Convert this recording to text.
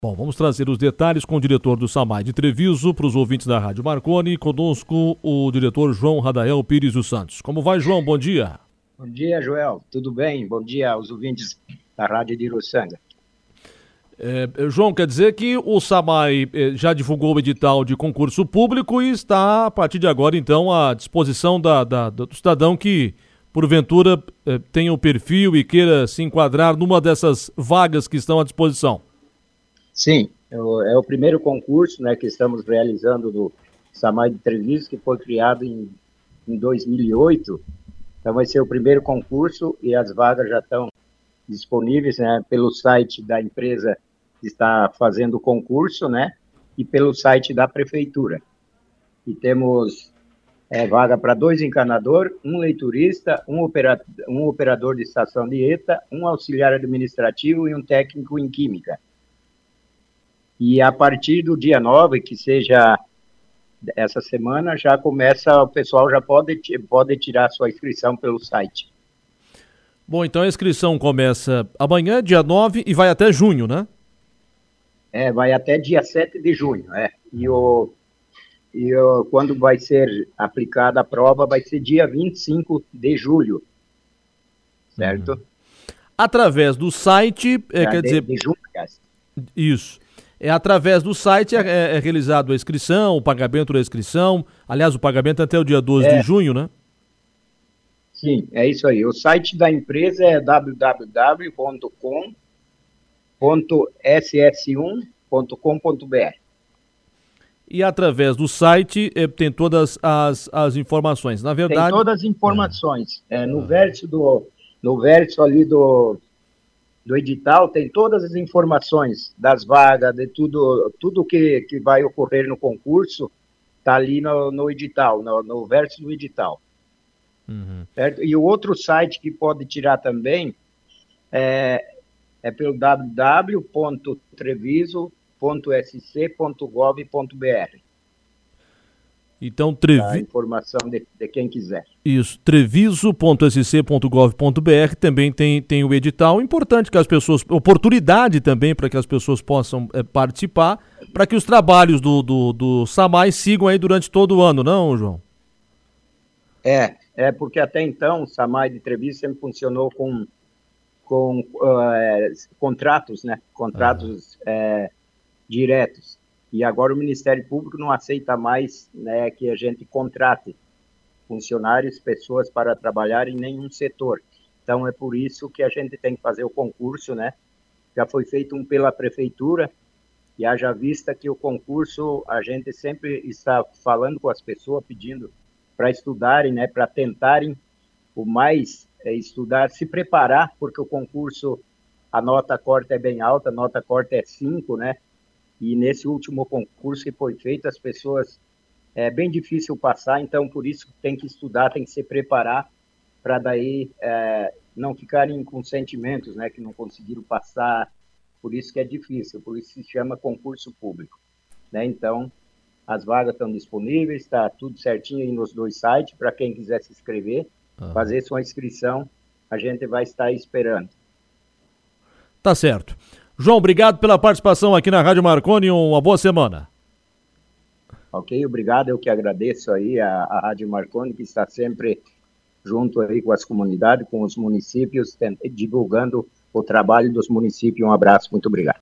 Bom, vamos trazer os detalhes com o diretor do SAMAI de Treviso para os ouvintes da Rádio Marconi. Conosco o diretor João Radael Pires dos Santos. Como vai, João? Bom dia. Bom dia, Joel. Tudo bem? Bom dia aos ouvintes da Rádio de Uruçanga. João, quer dizer que o SAMAI já divulgou o edital de concurso público e está, a partir de agora, então, à disposição do cidadão que, porventura, tenha o perfil e queira se enquadrar numa dessas vagas que estão à disposição. Sim, é o primeiro concurso, né, que estamos realizando do SAMAI de Treviso, que foi criado em 2008. Então vai ser o primeiro concurso e as vagas já estão disponíveis, né, pelo site da empresa que está fazendo o concurso, né, e pelo site da prefeitura. E temos vaga para 2 encanadores, um leiturista, um operador de estação de ETA, um auxiliar administrativo e um técnico em química. E a partir do dia 9, que seja essa semana, já começa, o pessoal já pode tirar sua inscrição pelo site. Bom, então a inscrição começa amanhã, dia 9, e vai até junho, né? Vai até dia 7 de junho, quando vai ser aplicada a prova, vai ser dia 25 de julho, certo? Através do site, quer dizer... De junho, aliás. Isso. Através do site é realizado a inscrição, o pagamento da inscrição. Aliás, o pagamento até o dia 12 de junho, né? Sim, é isso aí. O site da empresa é www.com.ss1.com.br. E através do site tem todas as informações. Na verdade... Tem todas as informações. No verso ali do edital tem todas as informações das vagas, de tudo que vai ocorrer no concurso, está ali no edital, no verso do edital. Certo? E o outro site que pode tirar também é pelo www.treviso.sc.gov.br. Então, a informação de quem quiser. Isso, treviso.sc.gov.br também tem o edital. Importante que as pessoas, oportunidade também para que as pessoas possam participar, para que os trabalhos do SAMAI sigam aí durante todo o ano, não, João? Porque até então o SAMAI de Treviso sempre funcionou com contratos, né? Contratos diretos. E agora o Ministério Público não aceita mais, né, que a gente contrate funcionários, pessoas para trabalhar em nenhum setor. Então é por isso que a gente tem que fazer o concurso, né? Já foi feito um pela prefeitura, e haja vista que o concurso, a gente sempre está falando com as pessoas, pedindo para estudarem, né, para tentarem o mais estudar, se preparar, porque o concurso, a nota corta é bem alta, a nota corta é 5, né? E nesse último concurso que foi feito, as pessoas, é bem difícil passar, então por isso tem que estudar, tem que se preparar, para daí não ficarem com sentimentos, né, que não conseguiram passar, por isso que é difícil, por isso se chama concurso público, né? Então, as vagas estão disponíveis, está tudo certinho aí nos 2 sites, para quem quiser se inscrever, fazer sua inscrição, a gente vai estar esperando. Tá certo. João, obrigado pela participação aqui na Rádio Marconi, uma boa semana. Ok, obrigado, eu que agradeço aí a Rádio Marconi, que está sempre junto aí com as comunidades, com os municípios, divulgando o trabalho dos municípios. Um abraço, muito obrigado.